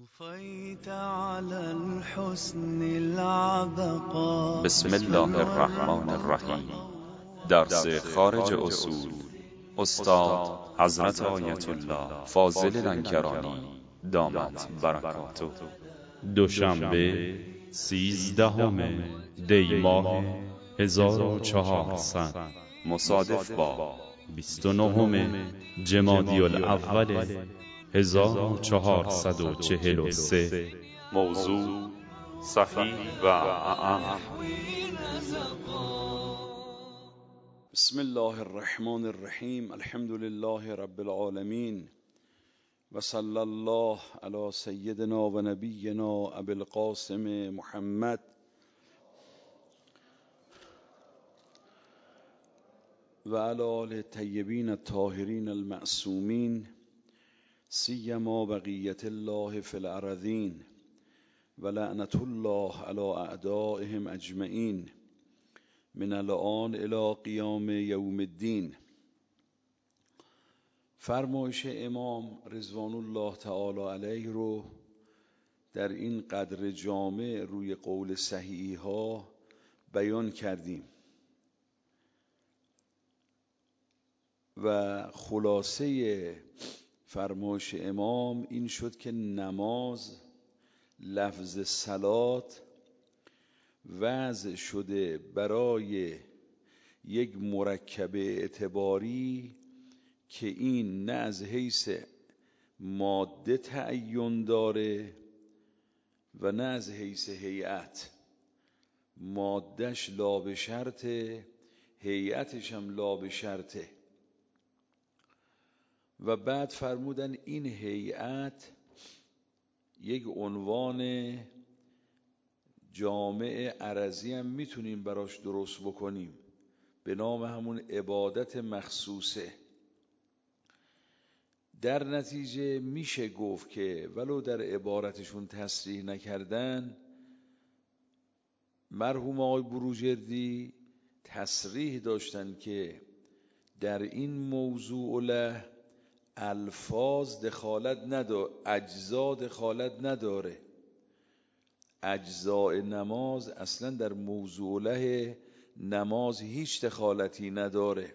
طفيت على الحسن العبقى. بسم الله الرحمن الرحیم. درس خارج اصول استاد حضرت آیت الله فاضل لنکرانی دامت برکاته. دوشنبه 13 دی ماه 1400 مصادف با 29 جمادی الاول 1443. موضوع صحیح و اعم. بسم الله الرحمن الرحیم. الحمد لله رب العالمین و صلی الله علی سیدنا و نبینا ابی القاسم محمد و علی آله الطیبین الطاهرین المعصومین سیما بقیت الله فی الارضین و لعنت الله علی اعدائهم اجمعین من الان الی قیام یوم الدین. فرمایش امام رضوان الله تعالی علیه رو در این قدر جامع روی قول صحیح ها بیان کردیم و خلاصه فرمایش امام این شد که نماز لفظ صلات وضع شده برای یک مرکب اعتباری که این نه از حیث ماده تعین داره و نه از حیث هیئت. مادهش لا به شرطه، هیئتش هم لا به شرطه. و بعد فرمودن این هیئت یک عنوان جامع عرضی هم میتونیم براش درست بکنیم به نام همون عبادت مخصوصه. در نتیجه میشه گفت که ولو در عبارتشون تصریح نکردن، مرحوم آقای بروجردی تصریح داشتن که در این موضوع له الفاظ دخالت نداره، اجزا دخالت نداره. اجزاء نماز اصلا در موضوع له نماز هیچ دخالتی نداره.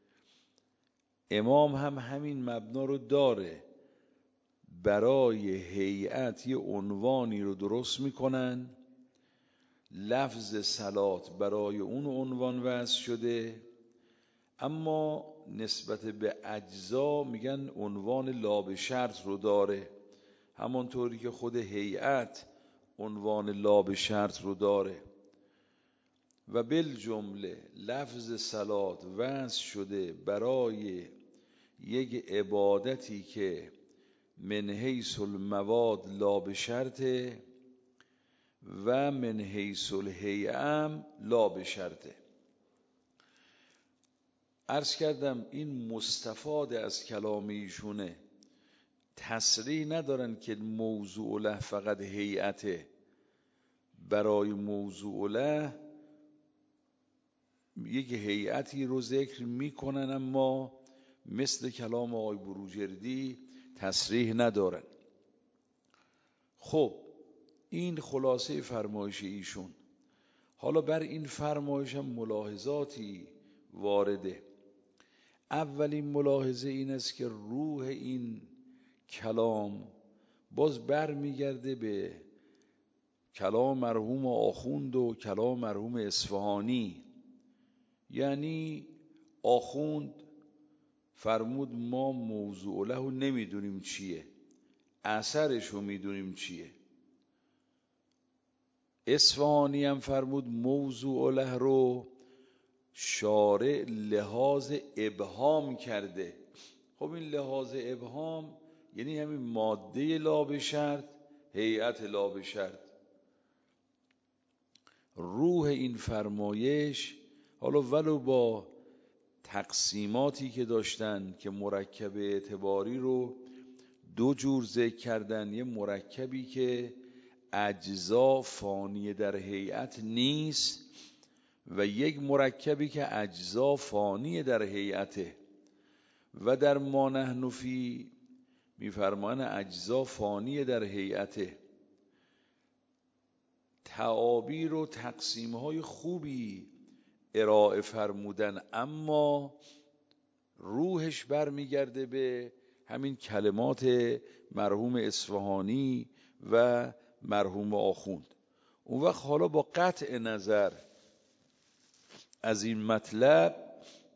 امام هم همین مبنا رو داره. برای هیئت یه عنوانی رو درست میکنن، لفظ صلات برای اون عنوان وضع شده، اما نسبت به اجزا میگن عنوان لا به شرط رو داره، همانطوری که خود هیئت عنوان لا به شرط رو داره. و بالجمله لفظ صلات وضع شده برای یک عبادتی که من حیث المواد لا به شرطه و من حیث الهیئه لا به شرطه. عرض کردم این مستفاد از کلام ایشونه. تصریح ندارن که موضوع له فقط هیئته. برای موضوع له یک هیئتی رو ذکر میکنن، اما مثل کلام آقای بروجردی تصریح ندارن. خب این خلاصه فرمایش ایشون. حالا بر این فرمایش هم ملاحظاتی وارده. اولین ملاحظه این است که روح این کلام باز بر میگرده به کلام مرحوم آخوند و کلام مرحوم اصفهانی. یعنی آخوند فرمود ما موضوع له نمیدونیم چیه، اثرش رو میدونیم چیه. اصفهانی هم فرمود موضوع له رو شارع لحاظ ابهام کرده. خب این لحاظ ابهام یعنی همین ماده لا به شرط، هیئت لا به شرط. روح این فرمایش حالا ولو با تقسیماتی که داشتن که مرکب اعتباری رو دو جور ذکر کردن، یه مرکبی که اجزا فانی در هیئت نیست و یک مرکبی که اجزا فانی در هیئته. و در ما نحن فی میفرمان اجزا فانی در هیئته. تعابیر و تقسیم‌های خوبی ارائه فرمودن، اما روحش برمیگرده به همین کلمات مرحوم اصفهانی و مرحوم آخوند. اون وقت حالا با قطع نظر از این مطلب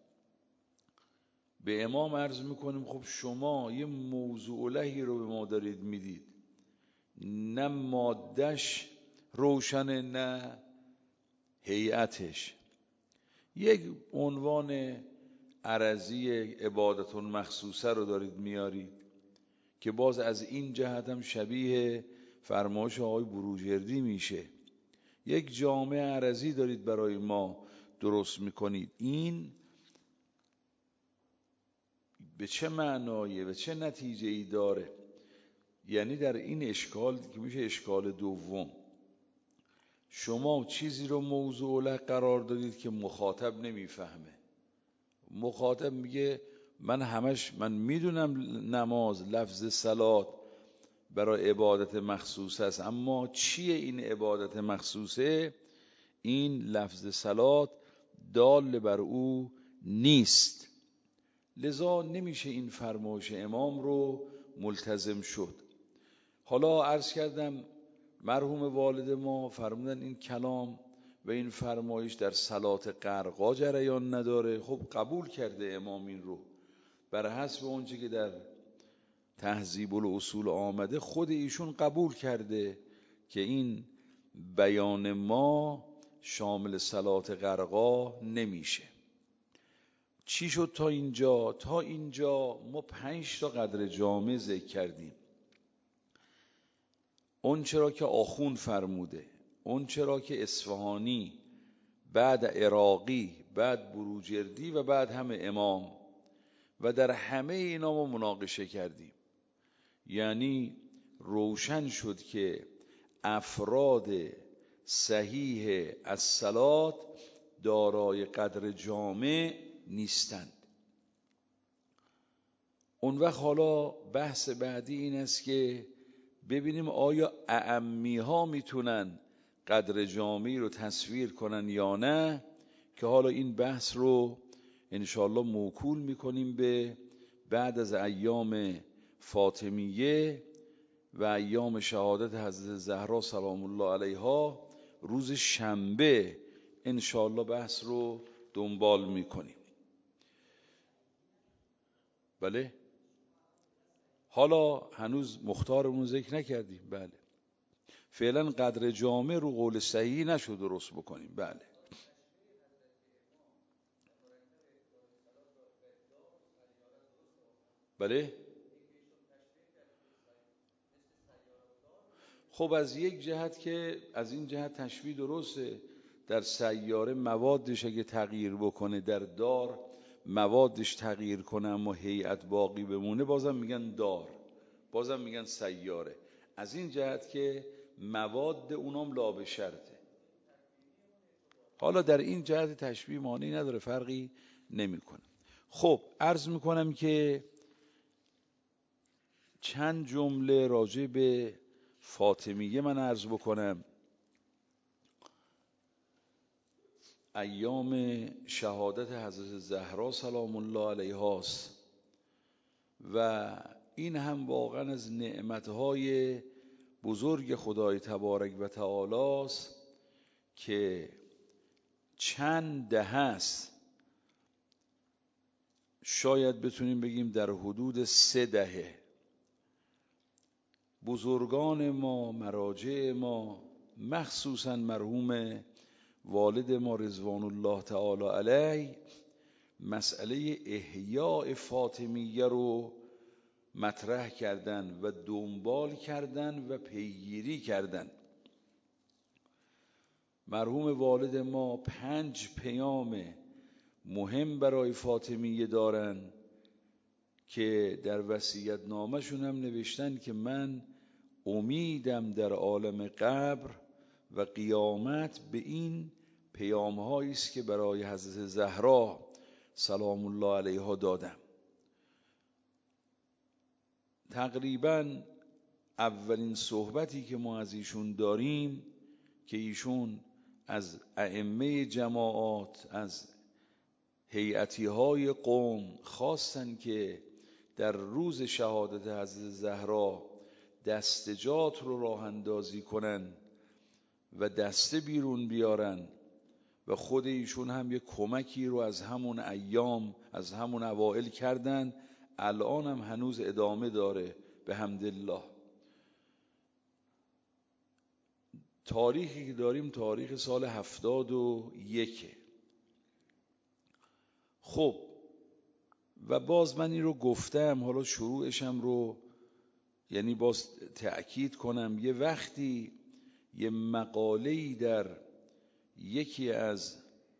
به امام عرض میکنیم خب شما یه موضوع لهی رو به ما دارید میدید، نه مادهش روشنه نه هیئتش. یک عنوان عرضی عبادتون مخصوصه رو دارید میارید که باز از این جهت هم شبیه فرمایش آقای بروجردی میشه. یک جامعه عرضی دارید برای ما درست میکنید. این به چه معنایه و چه نتیجه ای داره؟ یعنی در این اشکال که میشه اشکال دوم، شما چیزی رو موضوع له قرار دادید که مخاطب نمیفهمه. مخاطب میگه من میدونم نماز لفظ صلات برای عبادت مخصوص است، اما چیه این عبادت مخصوصه؟ این لفظ صلات دال بر او نیست. لذا نمیشه این فرمایش امام رو ملتزم شد. حالا عرض کردم مرحوم والد ما فرمودن این کلام و این فرمایش در صلات غرقا جریان نداره. خب قبول کرده امام این رو بر حسب اونچه که در تهذیب الاصول آمده، خود ایشون قبول کرده که این بیان ما شامل صلات غرقا نمیشه. چی شد تا اینجا؟ تا اینجا ما 5 تا قدر جامع ذکر کردیم. اون چرا که آخوند فرموده، اون چرا که اصفهانی، بعد عراقی، بعد بروجردی و بعد همه امام، و در همه اینا ما مناقشه کردیم. یعنی روشن شد که افراد صحیح الصلات دارای قدر جامع نیستند. اون وقت حالا بحث بعدی این است که ببینیم آیا اعمی ها میتونن قدر جامعی رو تصویر کنن یا نه، که حالا این بحث رو انشاءالله موکول میکنیم به بعد از ایام فاطمیه و ایام شهادت حضرت زهرا سلام الله علیها. روز شنبه انشاءالله بحث رو دنبال میکنیم. بله، حالا هنوز مختارمون ذکر نکردیم. بله، فعلا قدر جامع رو قول صحیح نشد درست بکنیم. بله بله. خب از یک جهت که از این جهت تشبیه درسته، در سیاره موادش اگه تغییر بکنه، در دار موادش تغییر کنه اما هیئت باقی بمونه، بازم میگن دار، بازم میگن سیاره. از این جهت که مواد اونام لا به شرطه. حالا در این جهت تشبیه معنی نداره، فرقی نمیکنه. خب عرض میکنم که چند جمله راجع به فاطمیه من عرض بکنم. ایام شهادت حضرت زهرا سلام الله علیها است و این هم واقعا از نعمتهای بزرگ خدای تبارک و تعالی است که چند دهه است، شاید بتونیم بگیم در حدود 3 دهه، بزرگان ما، مراجع ما، مخصوصا مرحوم والد ما رضوان الله تعالی علیه، مسئله احیاء فاطمیه رو مطرح کردن و دنبال کردن و پیگیری کردن. مرحوم والد ما 5 پیام مهم برای فاطمیه دارن که در وصیت نامشون هم نوشتن که من امیدم در عالم قبر و قیامت به این پیام هایی است که برای حضرت زهرا سلام الله علیها دادم. تقریبا اولین صحبتی که ما از ایشون داریم که ایشون از ائمه جماعات، از هیئتی های قوم خواستن که در روز شهادت حضرت زهرا دستجات رو راه اندازی کنن و دسته بیرون بیارن و خود ایشون هم یک کمکی رو از همون ایام، از همون اوائل کردن. الان هم هنوز ادامه داره به حمدالله. تاریخی که داریم تاریخ سال 71. خب و باز من این رو گفتم، حالا شروعشم رو یعنی باز تأکید کنم. یه وقتی یه مقاله‌ای در یکی از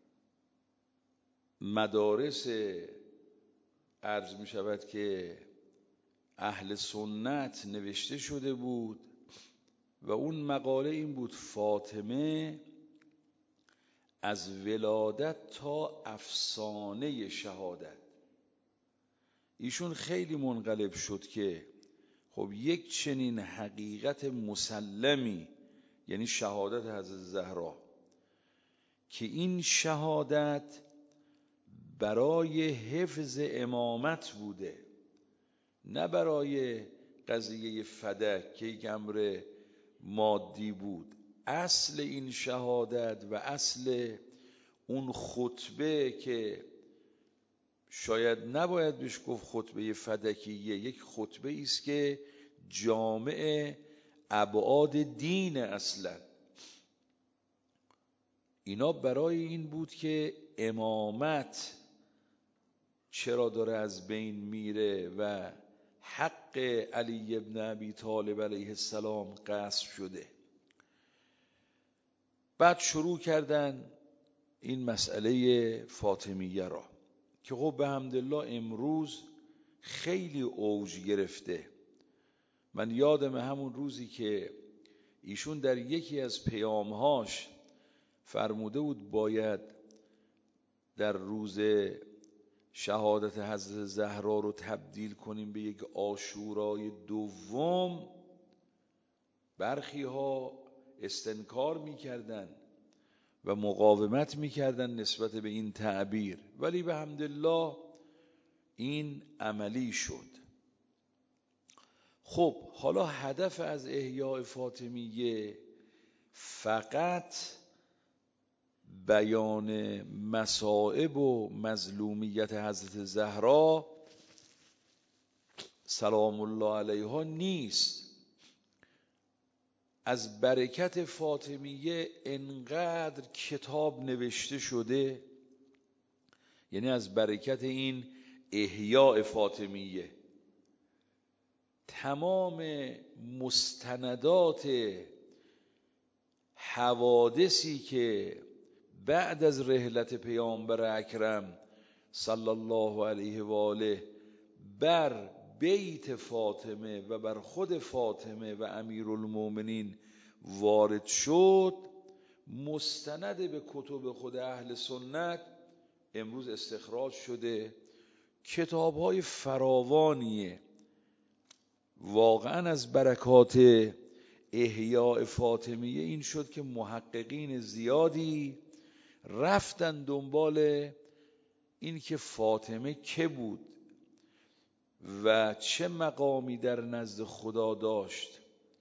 مدارس عرض می شود که اهل سنت نوشته شده بود و اون مقاله این بود: فاطمه از ولادت تا افسانه شهادت. ایشون خیلی منقلب شد که خب یک چنین حقیقت مسلمی، یعنی شهادت حضرت زهرا، که این شهادت برای حفظ امامت بوده، نه برای قضیه فدک که یک امر مادی بود. اصل این شهادت و اصل اون خطبه که شاید نباید بهش گفت خطبه فدکیه، یک خطبه است که جامع ابعاد دین اصلا، اینا برای این بود که امامت چرا داره از بین میره و حق علی ابن ابی طالب علیه السلام غصب شده. بعد شروع کردن این مسئله فاطمیه را که خب به حمدالله امروز خیلی اوج گرفته. من یادم همون روزی که ایشون در یکی از پیامهاش فرموده بود باید در روز شهادت حضرت زهرا رو تبدیل کنیم به یک عاشورای دوم. برخی ها استنکار میکردن و مقاومت میکردن نسبت به این تعبیر، ولی به حمدالله این عملی شد. خب حالا هدف از احیاء فاطمیه فقط بیان مصائب و مظلومیت حضرت زهرا سلام الله علیها نیست. از برکت فاطمیه انقدر کتاب نوشته شده، یعنی از برکت این احیاء فاطمیه تمام مستندات حوادثی که بعد از رحلت پیامبر اکرم صلی الله علیه و آله بر بیت فاطمه و بر خود فاطمه و امیرالمومنین وارد شد، مستند به کتب خود اهل سنت امروز استخراج شده. کتاب‌های فراوانیه. واقعا از برکات احیاء فاطمیه این شد که محققین زیادی رفتن دنبال این که فاطمه که بود و چه مقامی در نزد خدا داشت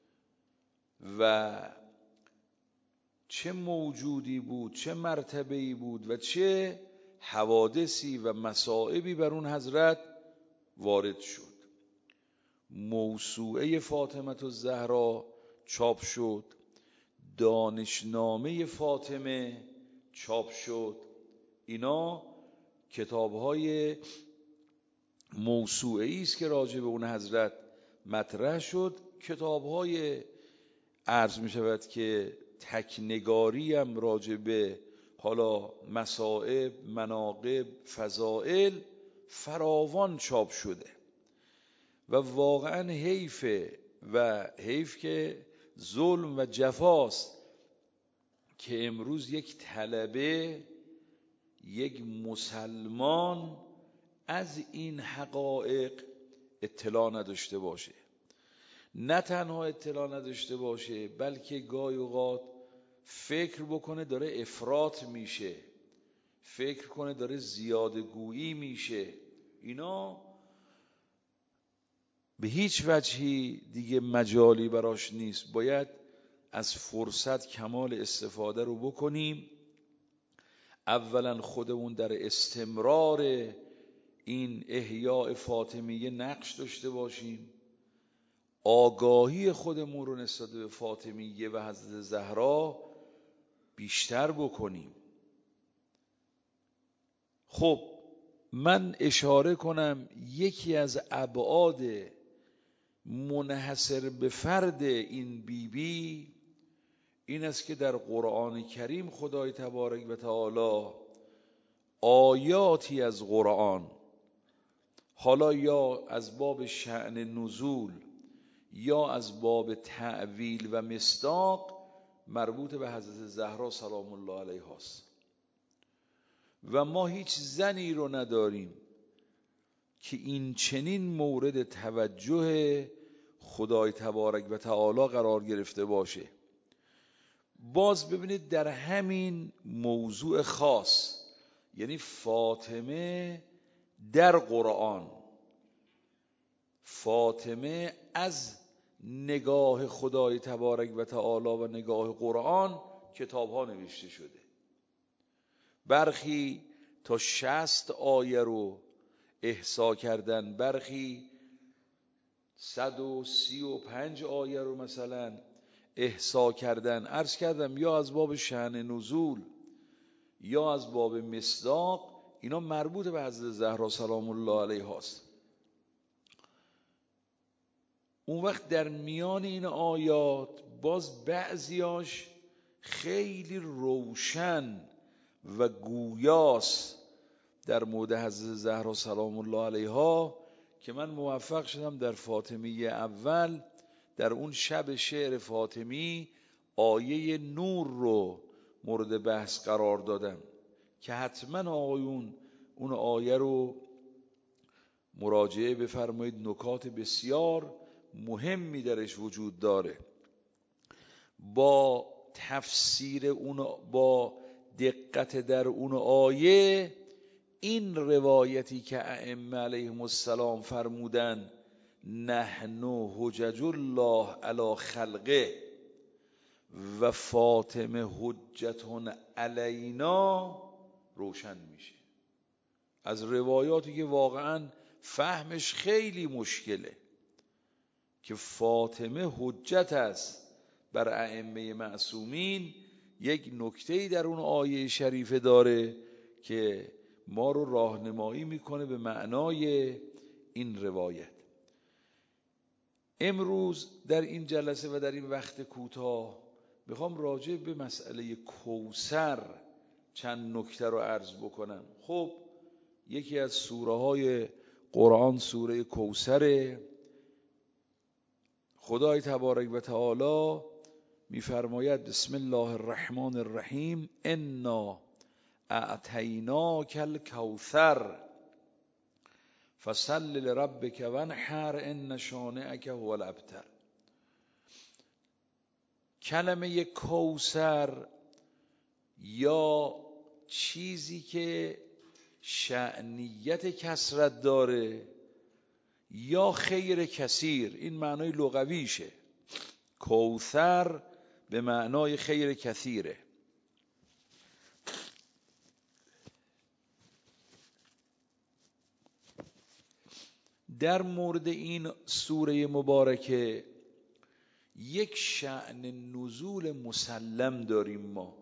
و چه موجودی بود، چه مرتبه‌ای بود و چه حوادثی و مصائبی بر اون حضرت وارد شد. موسوعه فاطمه الزهرا چاپ شد، دانشنامه فاطمه چاپ شد. اینا کتاب‌های موسوعه‌ای است که راجع به اون حضرت مطرح شد. کتاب‌های عرض می شود که تکنگاری هم راجع به حالا مصائب، مناقب، فضائل فراوان چاپ شده و واقعا حیف که ظلم و جفاست که امروز یک طلبه، یک مسلمان از این حقایق اطلاع نداشته باشه. نه تنها اطلاع نداشته باشه بلکه گاهی اوقات فکر بکنه داره افراط میشه، فکر کنه داره زیاده گویی میشه، اینا به هیچ وجهی دیگه مجالی براش نیست. باید از فرصت کمال استفاده رو بکنیم. اولا خودمون در استمرار این احیاء فاطمیه نقش داشته باشیم، آگاهی خودمون رو نسبت به فاطمیه و حضرت زهرا بیشتر بکنیم. خب من اشاره کنم یکی از ابعاد منحصر به فرد این بیبی این است که در قرآن کریم خدای تبارک و تعالی آیاتی از قرآن، حالا یا از باب شأن نزول یا از باب تعویل و مصداق، مربوط به حضرت زهرا سلام الله علیها است و ما هیچ زنی رو نداریم که این چنین مورد توجه خدای تبارک و تعالی قرار گرفته باشه. باز ببینید در همین موضوع خاص، یعنی فاطمه در قرآن، فاطمه از نگاه خدای تبارک و تعالی و نگاه قرآن کتاب ها نوشته شده. برخی تا 60 آیه رو احصا کردن، برخی 135 آیه رو مثلا احصا کردن. عرض کردم یا از باب شأن نزول یا از باب مصداق، اینا مربوط به حضرت زهرا سلام الله علیها است. اون وقت در میان این آیات باز بعضیاش خیلی روشن و گویاست در مورد حضرت زهرا سلام الله علیها که من موفق شدم در فاطمیه اول در اون شب شعر فاطمی آیه نور رو مورد بحث قرار دادم که حتما آقایون اون آیه رو مراجعه بفرمایید، نکات بسیار مهمی درش وجود داره. با تفسیر اون، با دقت در اون آیه، این روایتی که ائمه علیهم السلام فرمودن نحن حجج الله علی خلقه و فاطمه حجتون علینا روشن میشه از روایاتی که واقعا فهمش خیلی مشکله که فاطمه حجت است بر ائمه معصومین. یک نکته‌ای در اون آیه شریفه داره که ما رو راهنمایی میکنه به معنای این روایت. امروز در این جلسه و در این وقت کوتاه میخوام راجع به مسئله کوثر چند نکته رو عرض بکنم. خب یکی از سوره های قرآن سوره کوثر. خدای تبارک و تعالی میفرماید بسم الله الرحمن الرحیم انا اعطیناک الکوثر فصل لربک وانحر ان شانئک هو الابتر. کلمه کوثر یا چیزی که شأنیت کثرت داره یا خیر کثیر، این معنای لغویشه. کوثر به معنای خیر کثیره. در مورد این سوره مبارکه یک شأن نزول مسلم داریم ما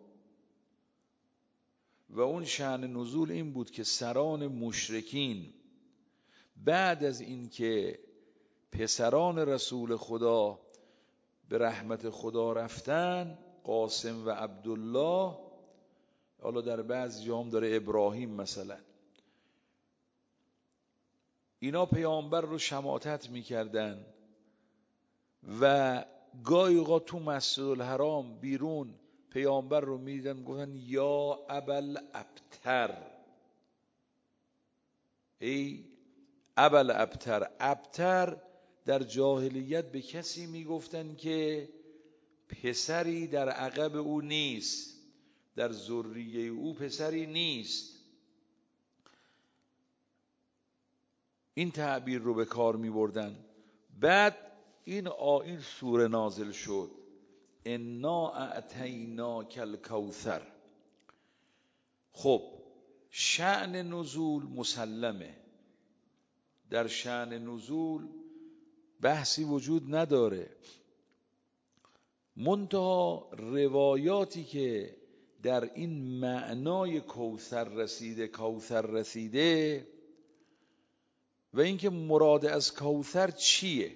و اون شأن نزول این بود که سران مشرکین بعد از اینکه پسران رسول خدا به رحمت خدا رفتن، قاسم و عبدالله، حالا در بعضی جام داره ابراهیم مثلا، اینا پیامبر رو شماتت میکردن و گاهی اوقات تو مسجد الحرام بیرون پیامبر رو میدیدن گفتن یا ابل ابتر، ای ابل ابتر. ابتر در جاهلیت به کسی میگفتن که پسری در عقب او نیست، در ذریه او پسری نیست. این تعبیر رو به کار می بردن. بعد این سوره نازل شد، انا اعطیناک الکوثر. خب شأن نزول مسلمه، در شأن نزول بحثی وجود نداره، منتها روایاتی که در این معنای کوثر رسیده و اینکه مراد از کوثر چیه.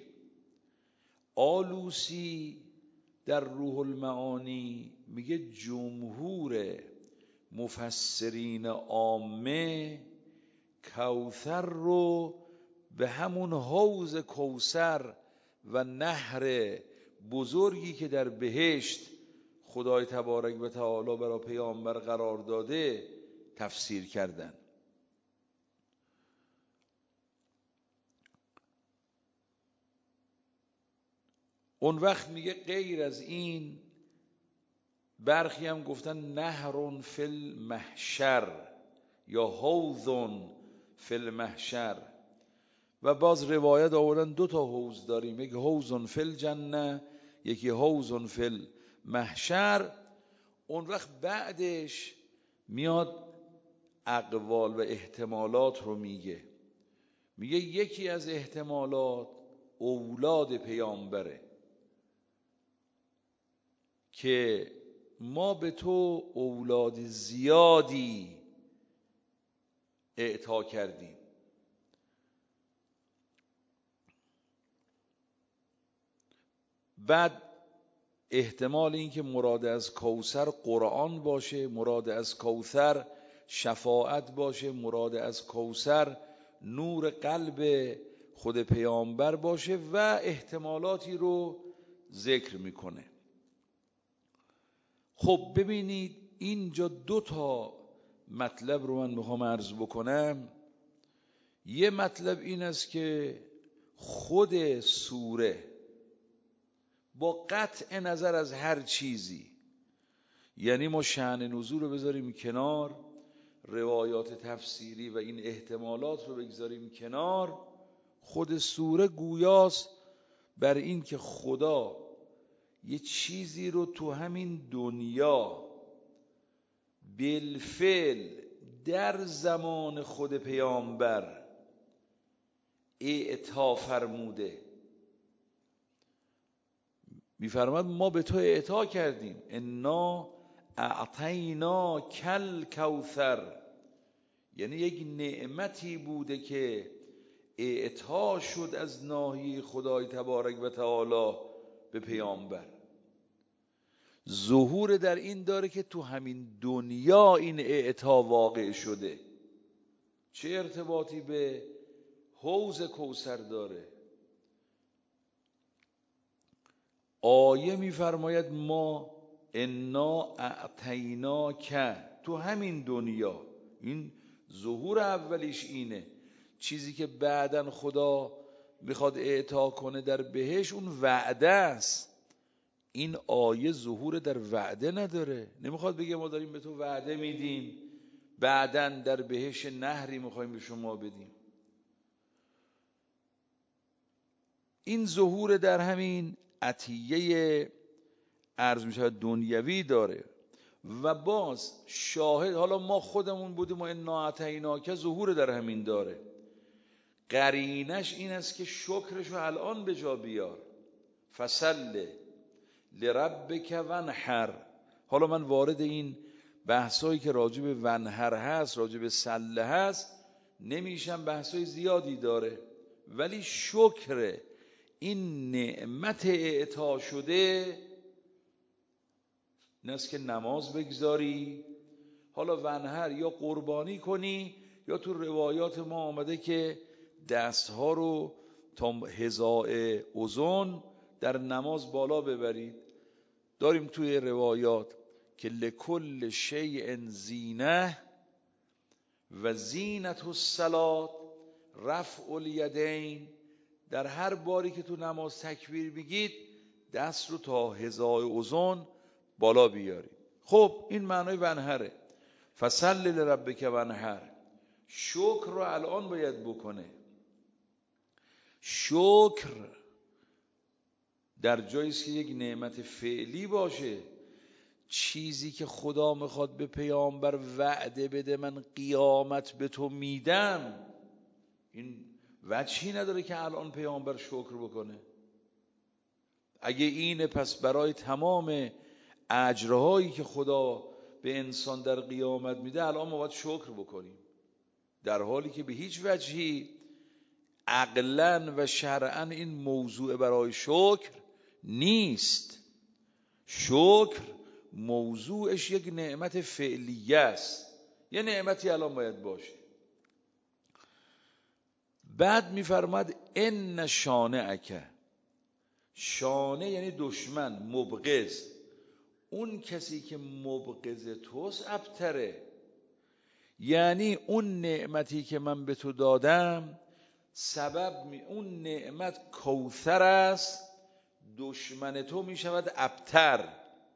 آلوسی در روح المعانی میگه جمهور مفسرین عامه کوثر رو به همون حوض کوثر و نهر بزرگی که در بهشت خدای تبارک و تعالی برای پیامبر قرار داده تفسیر کردن. اون وقت میگه غیر از این برخی هم گفتن نهر فی المحشر یا حوض فی المحشر، و باز روایت آوردن 2 تا حوض داریم، یکی حوض فی الجنه یکی حوض فی المحشر. اون وقت بعدش میاد اقوال و احتمالات رو میگه یکی از احتمالات اولاد پیامبره که ما به تو اولاد زیادی اعطا کردیم. بعد احتمال این که مراد از کوثر قرآن باشه، مراد از کوثر شفاعت باشه، مراد از کوثر نور قلب خود پیامبر باشه و احتمالاتی رو ذکر میکنه. خب ببینید اینجا 2 تا مطلب رو من میخوام عرض بکنم. یه مطلب این است که خود سوره با قطع نظر از هر چیزی، یعنی ما شأن نزول رو بذاریم کنار، روایات تفسیری و این احتمالات رو بگذاریم کنار، خود سوره گویاست بر این که خدا یه چیزی رو تو همین دنیا بالفعل در زمان خود پیامبر اعطا فرموده. میفرماد ما به تو اعطا کردیم، انا اعطینا کل کوثر، یعنی یک نعمتی بوده که اعطا شد از ناحیه خدای تبارک و تعالی به پیامبر. ظهور در این داره که تو همین دنیا این اعطا واقع شده. چه ارتباطی به حوض کوثر داره؟ آیه میفرماید ما انا اعطیناک، تو همین دنیا. این ظهور اولیش اینه. چیزی که بعداً خدا میخواد اعطا کنه در بهش اون وعده است. این آیه ظهور در وعده نداره، نمیخواد بگه ما داریم به تو وعده میدیم بعداً در بهش نهری میخوایم به شما بدیم. این ظهور در همین عطیه عرض میشه دنیوی داره. و باز شاهد، حالا ما خودمون بودیم و انا اعطیناک، ظهور در همین داره. قرینش این است که شکرشو الان به جا بیار، فصل لربک وانحر. حالا من وارد این بحثایی که راجع به ونحر هست، راجع به سله هست نمیشم، بحثای زیادی داره، ولی شکر این نعمت اعطا شده این است که نماز بگذاری، حالا ونحر یا قربانی کنی، یا تو روایات ما آمده که دستها رو تا حذاء اذن در نماز بالا ببرید. داریم توی روایات که لکل شیء زینه و زینت الصلاة رفع الیدین، در هر باری که تو نماز تکبیر بگید دست رو تا حذای اذن بالا بیارید. خب این معنای ونهره. فصل لربک ونهر. شکر رو الان باید بکنه. شکر در جایی است که یک نعمت فعلی باشه، چیزی که خدا میخواد به پیامبر وعده بده من قیامت به تو میدم، این وجهی نداره که الان پیامبر شکر بکنه. اگه اینه پس برای تمام اجرهایی که خدا به انسان در قیامت میده الان ما باید شکر بکنیم، در حالی که به هیچ وجهی عقلاً و شرعاً این موضوع برای شکر نیست. شکر موضوعش یک نعمت فعلیه است، یه نعمتی الان باید باشه. بعد میفرماد ان شانئک. شانه یعنی دشمن، مبغض. اون کسی که مبغض توست ابتره، یعنی اون نعمتی که من به تو دادم اون نعمت کوثر است، دشمن تو می شود ابتر.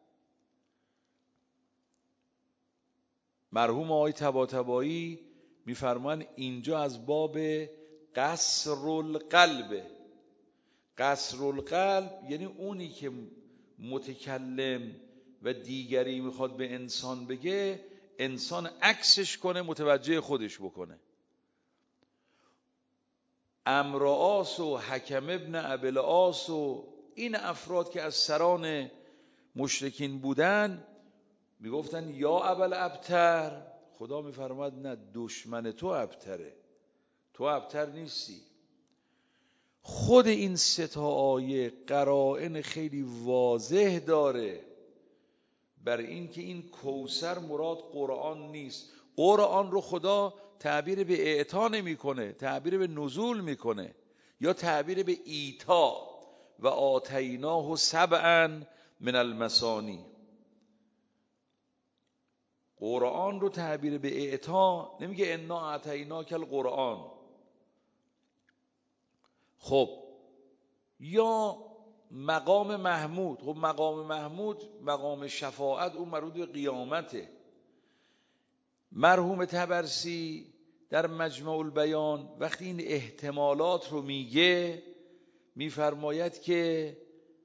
مرحوم آقای طباطبایی میفرمان اینجا از باب قصر القلب. قصر القلب یعنی اونی که متکلم و دیگری میخواد به انسان بگه، انسان عکسش کنه، متوجه خودش بکنه. عمرو عاص و حکم ابن ابوالعاص و این افراد که از سران مشرکین بودن میگفتن یا ابوالابتر. خدا میفرماد نه، دشمن تو ابتره، تو ابتر نیستی. خود این سه تا آیه قرائن خیلی واضح داره بر این که این کوثر مراد قرآن نیست. قرآن رو خدا تعبیر به اعطا نمیکنه، تعبیر به نزول میکنه یا تعبیر به ایتا. و آتیناه سبعا من المثانی. قرآن رو تعبیر به اعطا نمیگه انا اعطیناک القرآن. خب یا مقام محمود. خب مقام محمود مقام شفاعت، اون مربوط به قیامته. مرحوم طبرسی در مجمع البیان وقتی این احتمالات رو میگه میفرماید که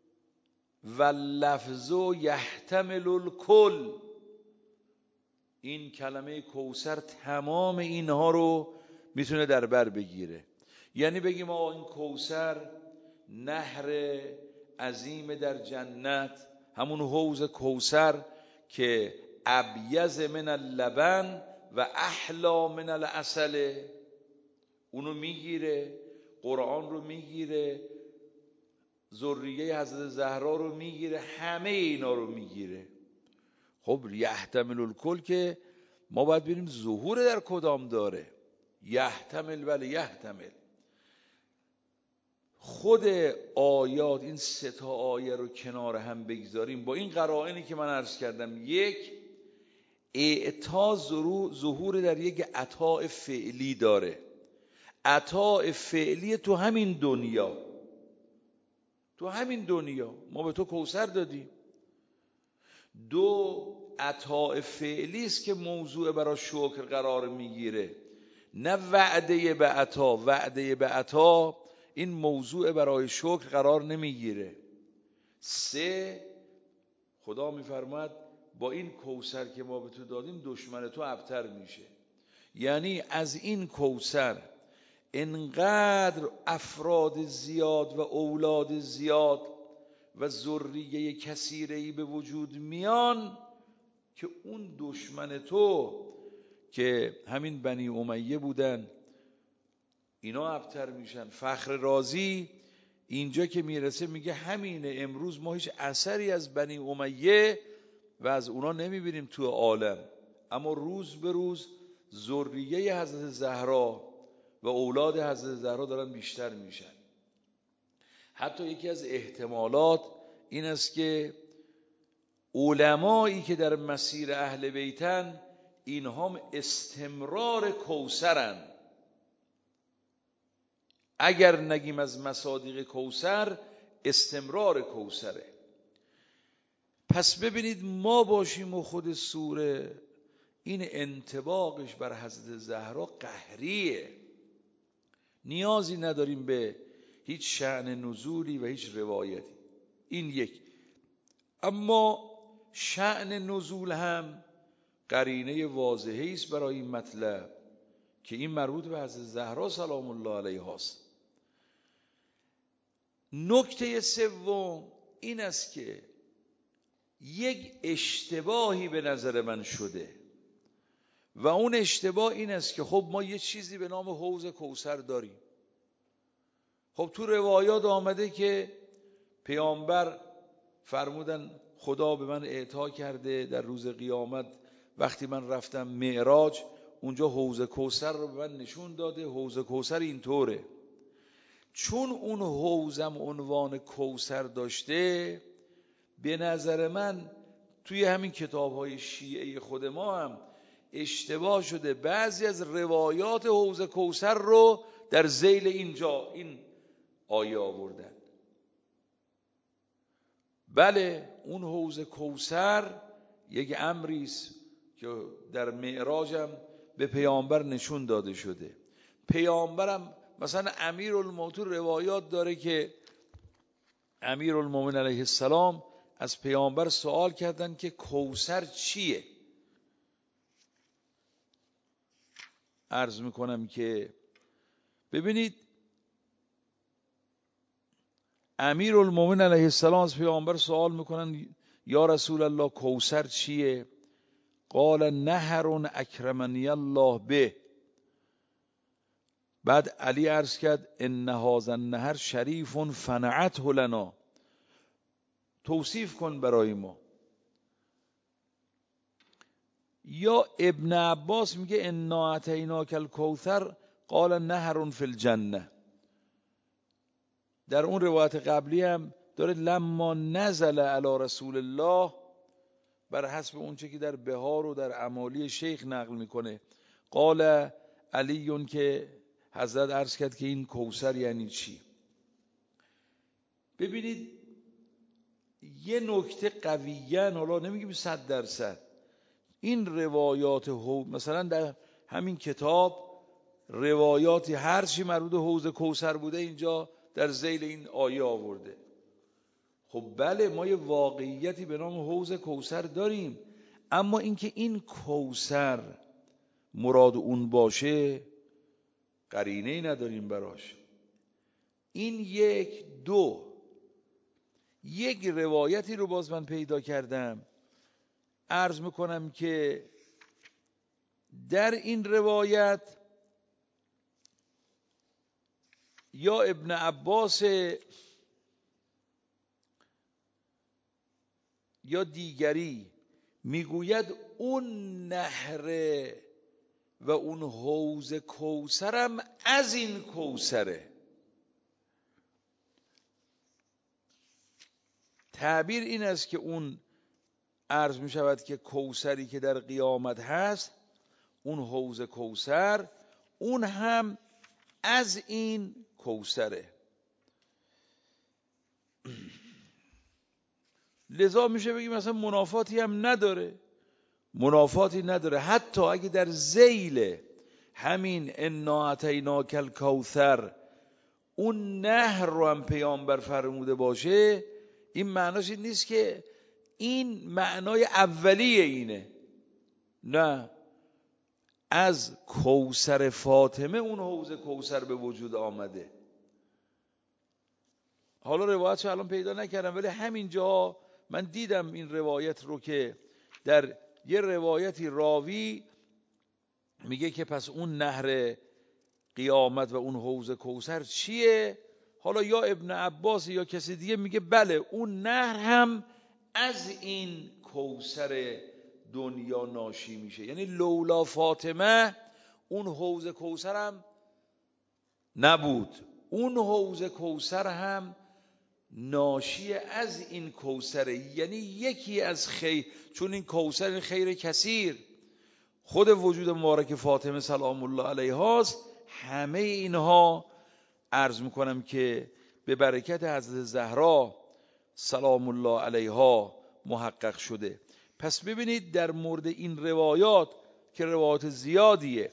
واللفظ یحتمل الکل. این کلمه کوثر تمام اینها رو میتونه در بر بگیره. یعنی بگیم آقا این کوثر نهر عظیم در جنت، همون حوض کوثر که ابیض من اللبن و احلا من العسل، اونو میگیره. قرآن رو میگیره، ذریه حضرت زهرا رو میگیره، همه اینا رو میگیره. خب یحتمل الکل که ما باید ببینیم ظهور در کدام داره. یحتمل ولی یحتمل. خود آیات این سه تا آیه رو کنار هم بگذاریم با این قرائنی که من عرض کردم، یک اعطا ظهور در یک عطاء فعلی داره. عطاء فعلی تو همین دنیا، تو همین دنیا ما به تو کوثر دادیم. دو عطاء فعلی است که موضوع برای شکر قرار میگیره، نه وعده به عطا. وعده به عطا این موضوع برای شکر قرار نمیگیره. سه، خدا میفرماد با این کوثر که ما به تو دادیم دشمن تو ابتر میشه. یعنی از این کوثر انقدر افراد زیاد و اولاد زیاد و ذریه کثیره‌ای به وجود میان که اون دشمن تو که همین بنی امیه بودن اینا ابتر میشن. فخر رازی اینجا که میرسه میگه همینه، امروز ما هیچ اثری از بنی امیه و از اونا نمیبینیم تو عالم، اما روز به روز ذریه حضرت زهرا و اولاد حضرت زهرا دارن بیشتر میشن. حتی یکی از احتمالات این است که علمایی که در مسیر اهل بیتن اینها استمرار کوثرن. اگر نگیم از مصادیق کوثر، استمرار کوثره. پس ببینید ما باشیم و خود سوره این انطباقش بر حضرت زهرا قهریه، نیازی نداریم به هیچ شأن نزولی و هیچ روایتی. این یک. اما شأن نزول هم قرینه واضحه است برای این مطلب که این مربوط به حضرت زهرا سلام الله علیها است. نکته سوم این است که یک اشتباهی به نظر من شده و اون اشتباه این است که خب ما یه چیزی به نام حوض کوثر داریم. خب تو روایات آمده که پیامبر فرمودن خدا به من اعطا کرده در روز قیامت وقتی من رفتم معراج اونجا حوض کوثر رو به من نشون داده، حوض کوثر اینطوره. چون اون حوضم عنوان کوثر داشته، به نظر من توی همین کتاب‌های شیعه خود ما هم اشتباه شده، بعضی از روایات حوض کوثر رو در ذیل اینجا این آیه آوردن. بله اون حوض کوثر یک امری است که در معراج هم به پیامبر نشون داده شده. پیامبرم مثلا امیرالمومنین روایات داره که امیرالمومنین علیه السلام از پیامبر سوال کردن که کوثر چیه؟ عرض میکنم که ببینید امیرالمومنین علیه السلام از پیامبر سوال میکنن یا رسول الله کوثر چیه؟ قال نهر اکرمنی الله به. بعد علی عرض کرد ان هذا النهر شریف فنعته لنا، توصیف کن برای ما. یا ابن عباس میگه انا اعطیناک الکوثر قال نهر فی الجنه. در اون روایت قبلی هم داره لما نزل علی رسول الله، بر حسب اونچه که در بهار و در اعمالی شیخ نقل میکنه، قال علیون که حضرت عرض کرد که این کوثر یعنی چی. ببینید یه نکته قویاً، حالا نمیگیم 100%، این روایات مثلا در همین کتاب روایاتی هر چی مربوط به حوض کوثر بوده اینجا در ذیل این آیه آورده. خب بله ما یه واقعیتی به نام حوض کوثر داریم، اما اینکه این کوثر مراد اون باشه قرینه‌ای نداریم براش. این یک. دو، یک روایتی رو باز من پیدا کردم، عرض میکنم که در این روایت یا ابن عباس یا دیگری میگوید اون نهر و اون حوض کوثرم از این کوثره. تعبیر این است که اون عرض می شود که کوثری که در قیامت هست، اون حوض کوثر، اون هم از این کوثره. لذا میشه بگیم مثلا منافاتی هم نداره، منافاتی نداره. حتی اگه در ذیل همین انا اعطیناک الکوثر اون نهر رو هم پیامبر فرموده باشه، این معناش این نیست که این معنای اولیه اینه، نه، از کوثر فاطمه اون حوض کوثر به وجود آمده. حالا روایتشو الان پیدا نکردم، ولی همینجا من دیدم این روایت رو که در یه روایتی راوی میگه که پس اون نهر قیامت و اون حوض کوثر چیه؟ حالا یا ابن عباس یا کسی دیگه میگه بله اون نهر هم از این کوثر دنیا ناشی میشه، یعنی لولا فاطمه اون حوض کوثر هم نبود، اون حوض کوثر هم ناشی از این کوثره، یعنی یکی از خیر، چون این کوثر خیر کثیر خود وجود مبارک فاطمه سلام الله علیها است، همه اینها عرض میکنم که به برکت حضرت زهرا سلام الله علیها محقق شده. پس ببینید در مورد این روایات که روایات زیادیه،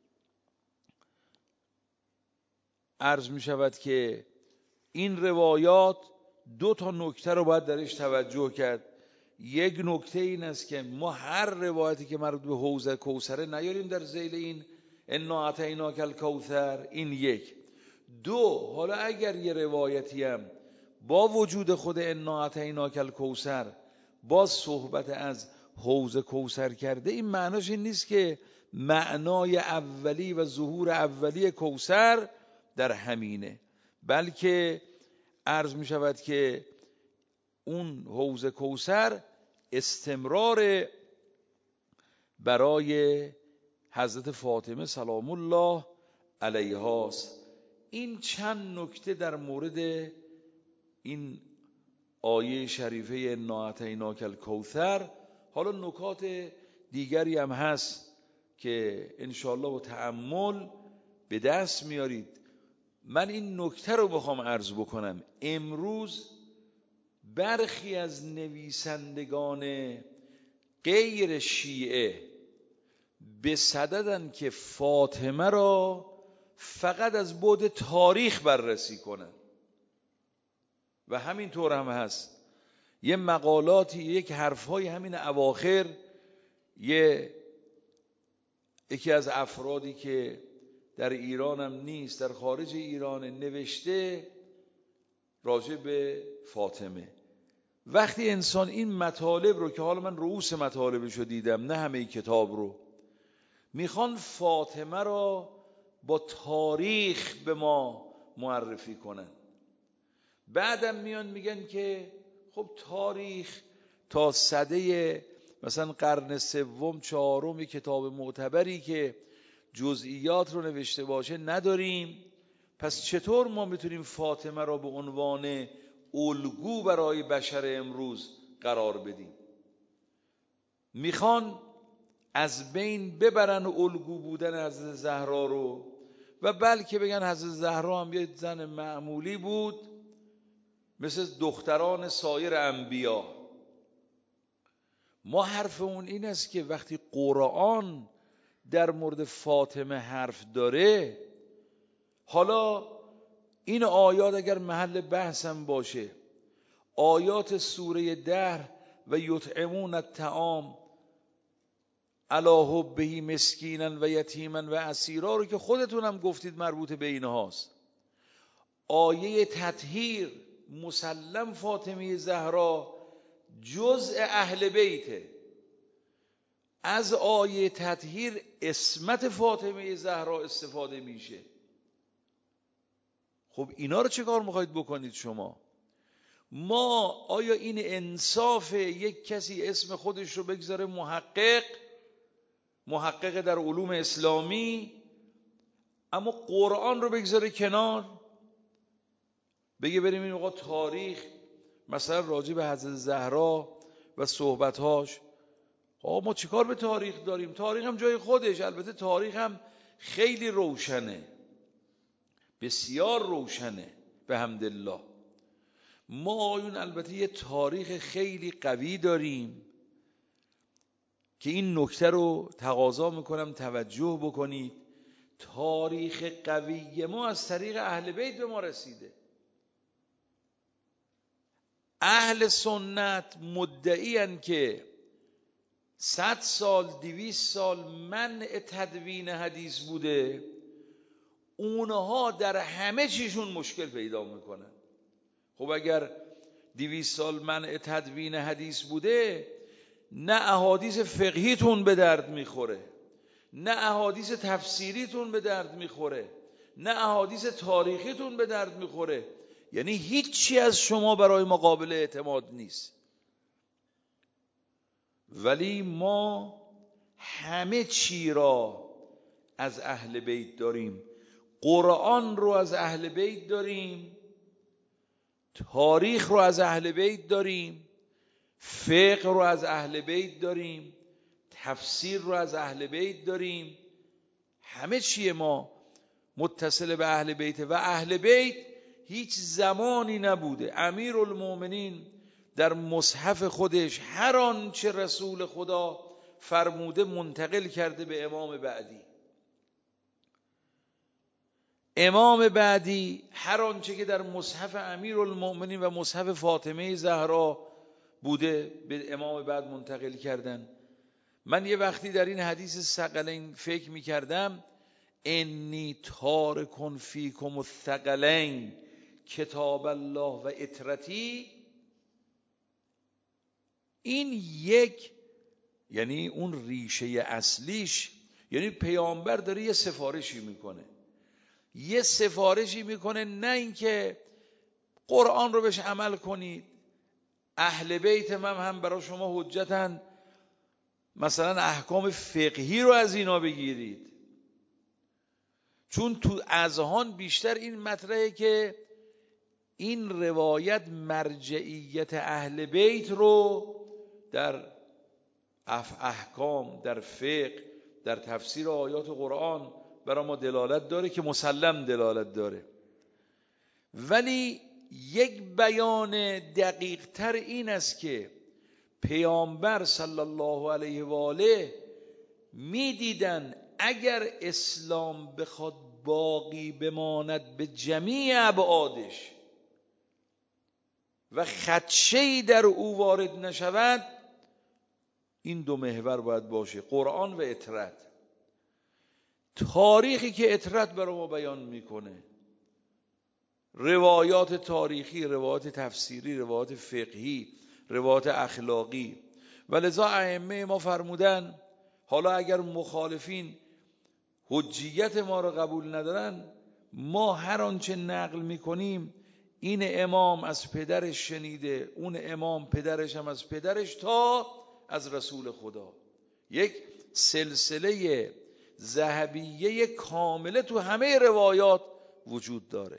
عرض می شود که این روایات 2 نکته رو باید درش توجه کرد. یک نکته این است که ما هر روایتی که مربوط به حوض کوثر نیاریم در ذیل این انا اعطیناک الکوثر، این یک. 2، حالا اگر یه روایتی هم با وجود خود انا اعطیناک الکوثر باز صحبت از حوض کوثر کرده، این معناش این نیست که معنای اولی و ظهور اولی کوثر در همینه، بلکه عرض می شود که اون حوض کوثر استمرار برای حضرت فاطمه سلام الله علیهاست. این چند نکته در مورد این آیه شریفه انا اعطیناک الکوثر. حالا نکات دیگری هم هست که انشاءالله با تأمل به دست میارید. من این نکته رو بخوام عرض بکنم، امروز برخی از نویسندگان غیر شیعه به صددن که فاطمه را فقط از بعد تاریخ بررسی کنن و همینطور هم هست. یه مقالاتی، یک حرفهای همین اواخر یکی از افرادی که در ایران هم نیست، در خارج ایران، نوشته راجع به فاطمه. وقتی انسان این مطالب رو که حالا من رؤوس مطالبش رو دیدم، نه همه کتاب رو، میخوان فاطمه را با تاریخ به ما معرفی کنن، بعدم میان میگن که خب تاریخ تا سده مثلا قرن سوم چهارم کتاب معتبری که جزئیات رو نوشته باشه نداریم، پس چطور ما میتونیم فاطمه را به عنوان الگو برای بشر امروز قرار بدیم؟ میخوان از بین ببرن الگو بودن حضرت زهرا رو و بلکه بگن حضرت زهرا هم یه زن معمولی بود مثل دختران سایر انبیا. ما حرفمون این است که وقتی قرآن در مورد فاطمه حرف داره، حالا این آیات اگر محل بحثم باشه، آیات سوره دهر و یطعمون الطعام علی حبه مسکینا و یتیما و اسیرا رو که خودتون هم گفتید مربوط به اینهاست. آیه تطهیر مسلم فاطمه زهرا جزء اهل بیته، از آیه تطهیر اسمت فاطمه زهرا استفاده میشه. خب اینا رو چه کار میخواید بکنید شما؟ ما آیا این انصاف یک کسی اسم خودش رو بگذاره محقق در علوم اسلامی، اما قرآن رو بگذاره کنار، بگه بریم این موقع تاریخ مثلا راجع به حضرت زهرا و صحبتهاش؟ ما چیکار به تاریخ داریم؟ تاریخ هم جای خودش، البته تاریخ هم خیلی روشنه، بسیار روشنه به حمدالله. ما آیون البته یه تاریخ خیلی قوی داریم که این نکته رو تقاضا میکنم توجه بکنید. تاریخ قوی ما از طریق اهل بیت به ما رسیده. اهل سنت مدعی‌اند که 100 سال 200 سال منع تدوین حدیث بوده، اونها در همه چیشون مشکل پیدا میکنن. خب اگر 200 سال منع تدوین حدیث بوده، نه احادیث فقهیتون به درد میخوره، نه احادیث تفسیریتون به درد میخوره، نه احادیث تاریخیتون به درد میخوره. یعنی هیچی از شما برای ما قابل اعتماد نیست. ولی ما همه چی را از اهل بیت داریم، قرآن رو از اهل بیت داریم، تاریخ رو از اهل بیت داریم، فقه رو از اهل بیت داریم، تفسیر رو از اهل بیت داریم. همه چی ما متصل به اهل بیت و اهل بیت هیچ زمانی نبوده امیرالمومنین در مصحف خودش هر آنچه رسول خدا فرموده منتقل کرده به امام بعدی. امام بعدی هر آنچه که در مصحف امیرالمومنین و مصحف فاطمه زهرا بوده به امام بعد منتقل کردن. من یه وقتی در این حدیث ثقلین فکر می کردم انی تارکن فیکم الثقلین کتاب الله و اطرتی، این یک یعنی اون ریشه اصلیش یعنی پیامبر داره یه سفارشی میکنه نه اینکه قرآن رو بهش عمل کنید، اهل بیت من هم برای شما حجتن، مثلا احکام فقهی رو از اینا بگیرید. چون تو اذهان بیشتر این مطرحه که این روایت مرجعیت اهل بیت رو در احکام، در فقه، در تفسیر آیات قرآن برای ما دلالت داره که مسلم دلالت داره. ولی یک بیان دقیق تر این است که پیامبر صلی الله علیه و آله میدیدن اگر اسلام بخواد باقی بماند به جمیع ابعادش و خدشه‌ای در او وارد نشود، این دو محور باید باشه، قرآن و اطرت. تاریخی که اطرت برای ما بیان میکنه، روایات تاریخی، روایات تفسیری، روایات فقهی، روایات اخلاقی. ولذا ائمه ما فرمودن حالا اگر مخالفین حجیت ما رو قبول ندارن، ما هر آنچه نقل میکنیم این امام از پدرش شنیده، اون امام پدرش هم از پدرش تا از رسول خدا، یک سلسله ذهبیه کامله تو همه روایات وجود داره.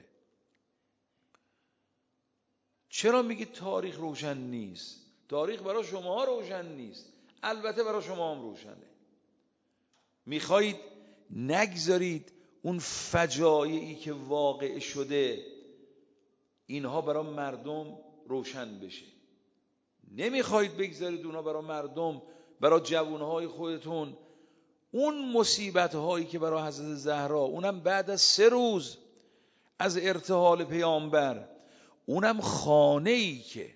چرا میگید تاریخ روشن نیست؟ تاریخ برای شما روشن نیست، البته برای شما هم روشنه. میخواید نگذارید اون فجایعی که واقع شده اینها برای مردم روشن بشه، نمیخواید بگذارید اونها برای مردم، برای جوانهای خودتون، اون مصیبت هایی که برای حضرت زهرا، اونم بعد از 3 روز از ارتحال پیامبر، اونم خانه‌ای که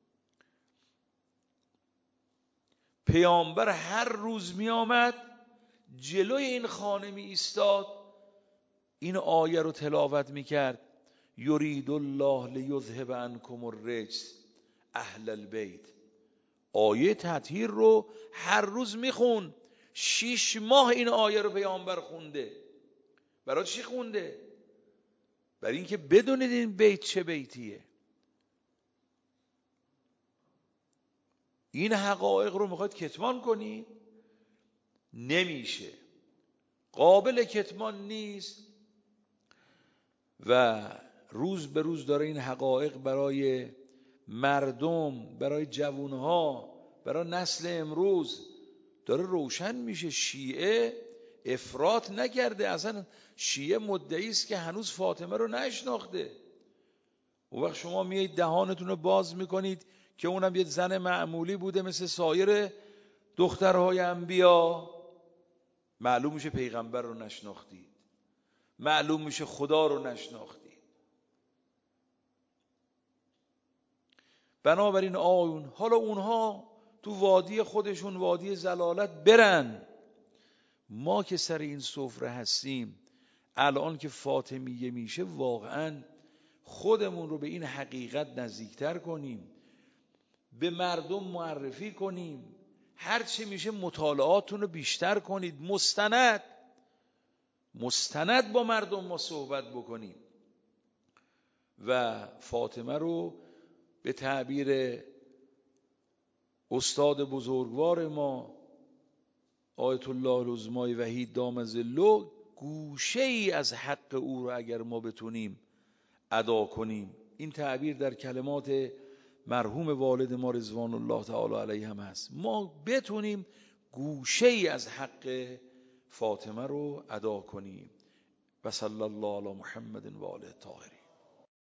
پیامبر هر روز می آمد جلوی این خانه می ایستاد، این آیه رو تلاوت می کرد یرید الله لیذهب عنکم الرجس اهل البیت. آیه تطهیر رو هر روز می خون. 6 ماه این آیه رو پیامبر خونده. برای چی خونده؟ برای اینکه بدونید این بیت چه بیتیه. این حقایق رو میخواید کتمان کنی؟ نمیشه، قابل کتمان نیست. و روز به روز داره این حقایق برای مردم، برای جوانها، برای نسل امروز داره روشن میشه. شیعه افراط نکرده، اصلا شیعه مدعی است که هنوز فاطمه رو نشناخته. اون وقت شما میایید دهانتون رو باز میکنید که اونم یه زن معمولی بوده مثل سایر دخترهای انبیا. معلوم میشه پیغمبر رو نشناختید، معلوم میشه خدا رو نشناختید. بنابراین آیون حالا اونها تو وادی خودشون، وادی زلالت برن، ما که سر این سفره هستیم الان که فاطمیه میشه واقعا خودمون رو به این حقیقت نزدیکتر کنیم، به مردم معرفی کنیم، هرچی میشه مطالعاتون رو بیشتر کنید، مستند با مردم ما صحبت بکنیم و فاطمه رو به تعبیر استاد بزرگوار ما آیت الله العظمای وحید دام ظله، گوشه ای از حق او رو اگر ما بتونیم ادا کنیم، این تعبیر در کلمات مرحوم والد ما رضوان الله تعالی علیه هم هست، ما بتونیم گوشه ای از حق فاطمه رو ادا کنیم و صلی الله علی محمد و آله الطاهرین.